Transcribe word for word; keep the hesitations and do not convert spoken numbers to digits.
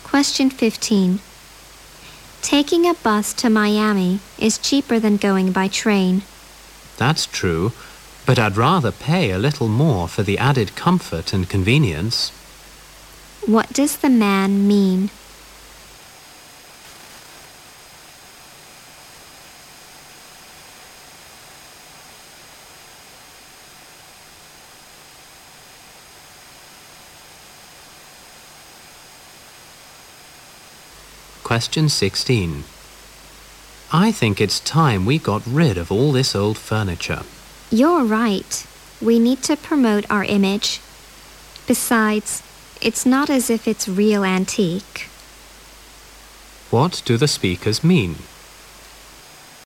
Question fifteen. Taking a bus to Miami is cheaper than going by train. That's true, but I'd rather pay a little more for the added comfort and convenience. What does the man mean? Question sixteen. I think it's time we got rid of all this old furniture. You're right. We need to promote our image. Besides, it's not as if it's real antique. What do the speakers mean?